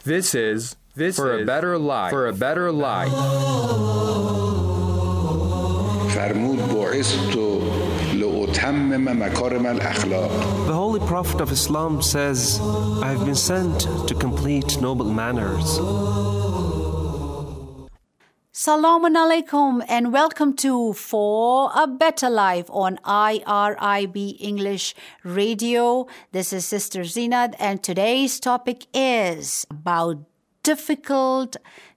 This is For a Better Life. For a Better Life. فرمود بعثت لأتمم مكارم الأخلاق. The Holy Prophet of Islam says, I have been sent to complete noble manners. Salamun alaikum and welcome to For a Better Life on IRIB English Radio. This is Sister Zinad and today's topic is about difficult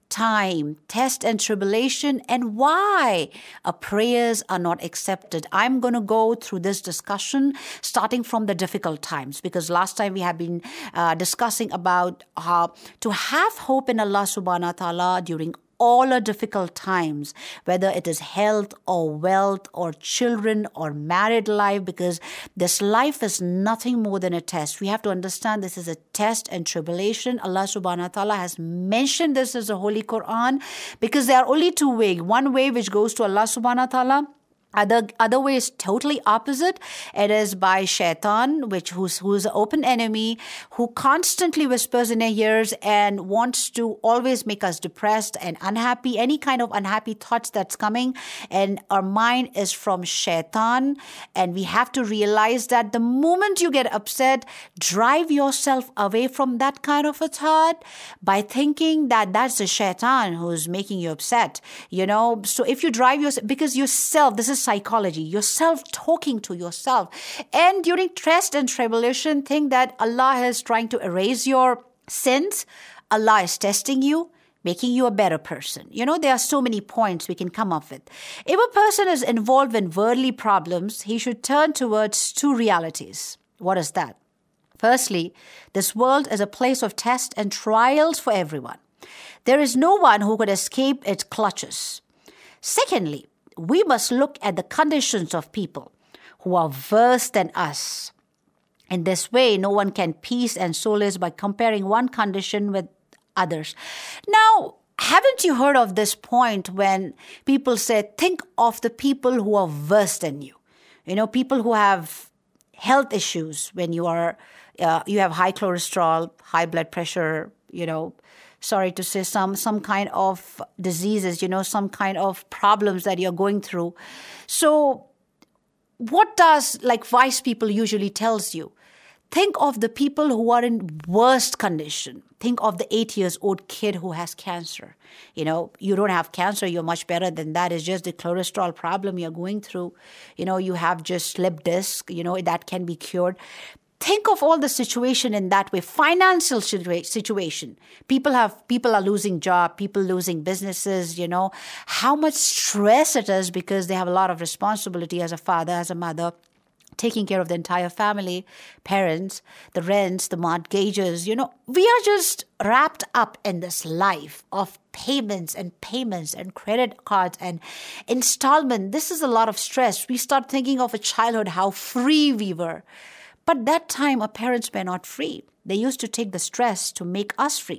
time, test and tribulation, and why our prayers are not accepted. I'm going to go through this discussion starting from the difficult times, because last time we have been discussing about how to have hope in Allah subhanahu wa ta'ala during all our difficult times, whether it is health or wealth or children or married life, because this life is nothing more than a test. We have to understand this is a test and tribulation. Allah subhanahu wa ta'ala has mentioned this as the Holy Quran, because there are only two ways. One way which goes to Allah subhanahu wa ta'ala. Other way is totally opposite. It is by shaitan, who's an open enemy, who constantly whispers in our ears and wants to always make us depressed and unhappy, any kind of unhappy thoughts that's coming. And our mind is from shaitan. And we have to realize that the moment you get upset, drive yourself away from that kind of a thought by thinking that that's the shaitan who's making you upset. So if you drive yourself, because yourself, this is psychology, yourself talking to yourself. And during test and tribulation, think that Allah is trying to erase your sins. Allah is testing you, making you a better person. There are so many points we can come up with. If a person is involved in worldly problems, he should turn towards two realities. What is that? Firstly, this world is a place of test and trials for everyone. There is no one who could escape its clutches. Secondly, we must look at the conditions of people who are worse than us. In this way, no one can peace and solace by comparing one condition with others. Now, haven't you heard of this point when people say, think of the people who are worse than you? People who have health issues when you have high cholesterol, high blood pressure, sorry to say, some kind of diseases, some kind of problems that you're going through. So what does wise people usually tells you? Think of the people who are in worst condition. Think of the 8-year-old kid who has cancer. You don't have cancer. You're much better than that. It's just the cholesterol problem you're going through. You have just slip disc, that can be cured. Think of all the situation in that way. Financial situation. People are losing job, people losing businesses, how much stress it is because they have a lot of responsibility as a father, as a mother, taking care of the entire family, parents, the rents, the mortgages. We are just wrapped up in this life of payments and credit cards and installment. This is a lot of stress. We start thinking of a childhood, how free we were. But that time, our parents were not free. They used to take the stress to make us free.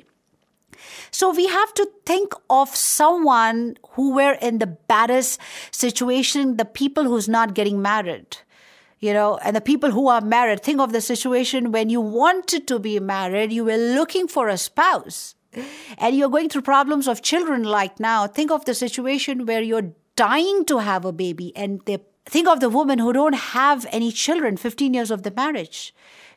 So we have to think of someone who were in the baddest situation, the people who's not getting married, and the people who are married. Think of the situation when you wanted to be married, you were looking for a spouse, and you're going through problems of children like now. Think of the situation where you're dying to have a baby, and think of the women who don't have any children, 15 years of the marriage.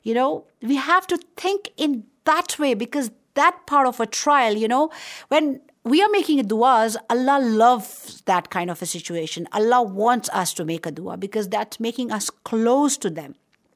We have to think in that way, because that part of a trial, when we are making du'as, Allah loves that kind of a situation. Allah wants us to make a dua because that's making us close to them.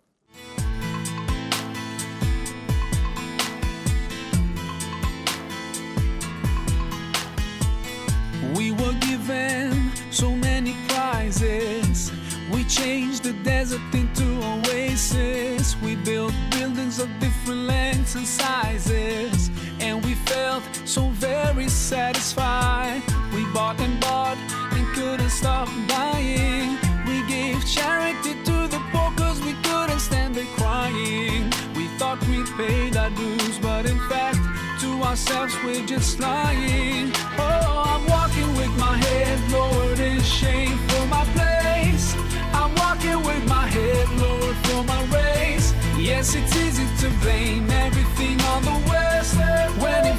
We were given so many prizes. We changed the desert into oasis. We built buildings of different lengths and sizes, and we felt so very satisfied. We bought and couldn't stop buying. We gave charity to the poor cause we couldn't stand it crying. We thought we paid our dues, but in fact to ourselves we're just lying. Oh, I'm walking with my head lowered in shame for my place. I'm walking with my head lowered for my race. Yes, it's easy to blame everything on the West when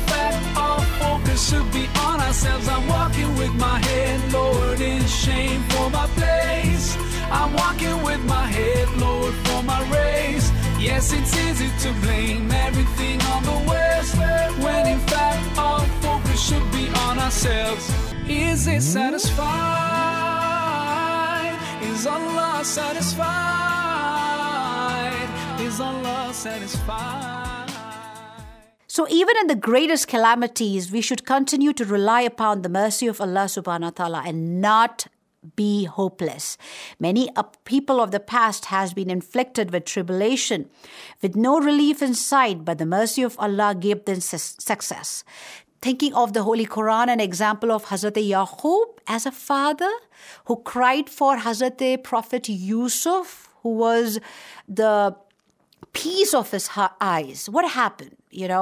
Yes, it's easy to blame everything on the West, when in fact our focus should be on ourselves. Is it satisfied? Is Allah satisfied? Is Allah satisfied? So even in the greatest calamities, we should continue to rely upon the mercy of Allah subhanahu wa ta'ala and not be hopeless. Many people of the past has been inflicted with tribulation, with no relief in sight, but the mercy of Allah gave them success. Thinking of the Holy Quran, an example of Hazrat Yaqub as a father who cried for Hazrat Prophet Yusuf, who was the peace of his eyes. What happened?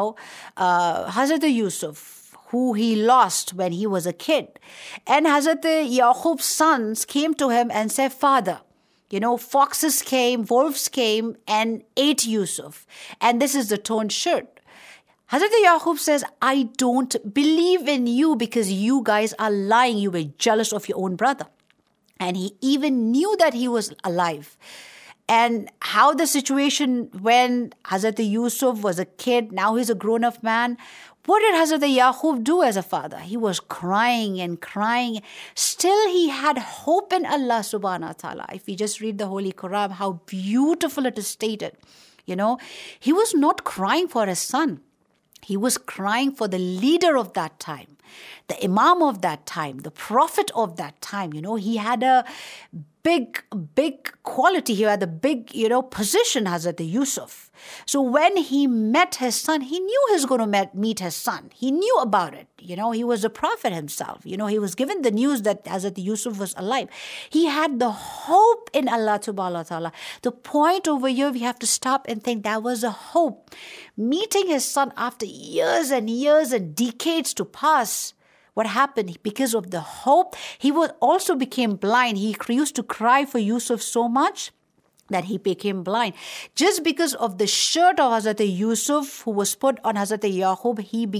Hazrat Yusuf, who he lost when he was a kid. And Hazrat Yaqub's sons came to him and said, Father, foxes came, wolves came and ate Yusuf. And this is the torn shirt. Hazrat Yaqub says, I don't believe in you because you guys are lying. You were jealous of your own brother. And he even knew that he was alive. And how the situation when Hazrat Yusuf was a kid, now he's a grown-up man. What did Hazrat Yaqub do as a father? He was crying and crying. Still, he had hope in Allah subhanahu wa ta'ala. If we just read the Holy Quran, how beautiful it is stated. He was not crying for his son. He was crying for the leader of that time, the Imam of that time, the Prophet of that time. He had a big quality. He had a big, position, Hazrat Yusuf. So when he met his son, he knew he was going to meet his son. He knew about it. He was a prophet himself. He was given the news that Hazrat Yusuf was alive. He had the hope in Allah subhanahu wa ta'ala. The point over here, we have to stop and think that was a hope. Meeting his son after years and years and decades to pass. What happened? Because of the hope, he also became blind. He used to cry for Yusuf so much that he became blind. Just because of the shirt of Hazrat Yusuf who was put on Hazrat Yaqub,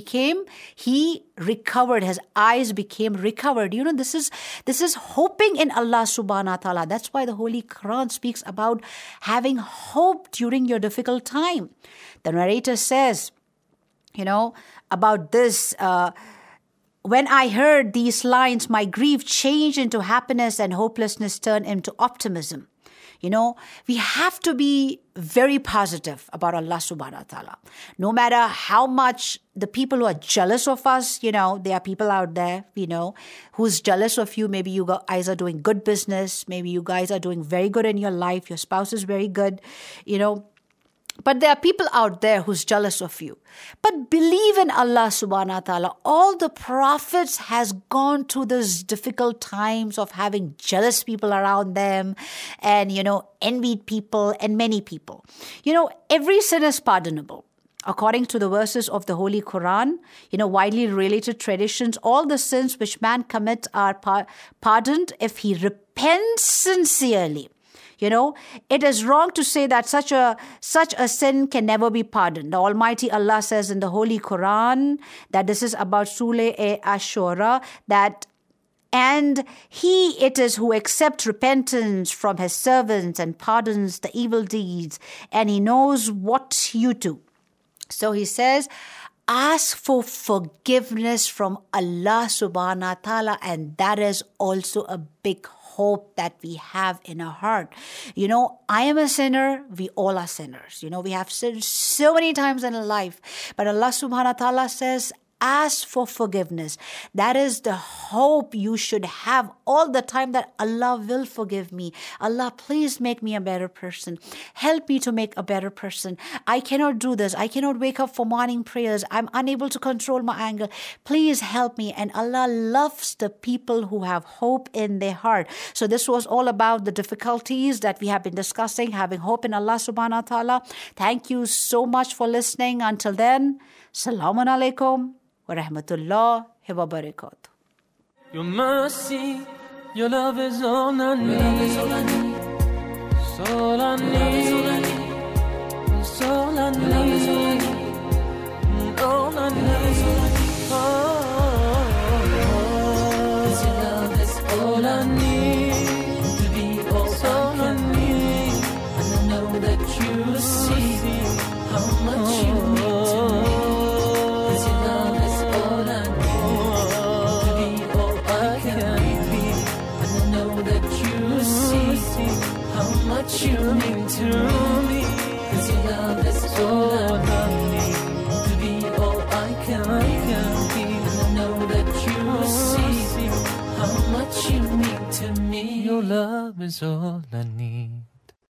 he recovered. His eyes became recovered. This is hoping in Allah subhanahu wa ta'ala. That's why the Holy Quran speaks about having hope during your difficult time. The narrator says, about this, when I heard these lines, my grief changed into happiness and hopelessness turned into optimism. We have to be very positive about Allah subhanahu wa ta'ala. No matter how much the people who are jealous of us, there are people out there, who's jealous of you. Maybe you guys are doing good business. Maybe you guys are doing very good in your life. Your spouse is very good, But there are people out there who's jealous of you. But believe in Allah subhanahu wa ta'ala. All the prophets has gone through these difficult times of having jealous people around them and, envied people and many people. Every sin is pardonable. According to the verses of the Holy Quran, widely related traditions, all the sins which man commits are pardoned if he repents sincerely. It is wrong to say that such a sin can never be pardoned. The Almighty Allah says in the Holy Quran that this is about Surah Ash-Shura, and He it is who accepts repentance from His servants and pardons the evil deeds, and He knows what you do. So He says, ask for forgiveness from Allah subhanahu wa ta'ala, and that is also a big hope that we have in our heart. I am a sinner. We all are sinners. We have sinned so many times in our life. But Allah subhanahu wa ta'ala says, ask for forgiveness. That is the hope you should have all the time, that Allah will forgive me. Allah, please make me a better person. Help me to make a better person. I cannot do this. I cannot wake up for morning prayers. I'm unable to control my anger. Please help me. And Allah loves the people who have hope in their heart. So this was all about the difficulties that we have been discussing, having hope in Allah subhanahu wa ta'ala. Thank you so much for listening. Until then, Assalamu alaikum wa rahmatullahi wa barakatuh. Your mercy, your love is all I need. It's all I need. It's all I need. It's all I need. All I need. Your love is all I need. To be all I need. And I know that you see. you mean to me. 'Cause your love is all I need to be all I can be. And I know that you see how much you mean to me. Your love is all I need.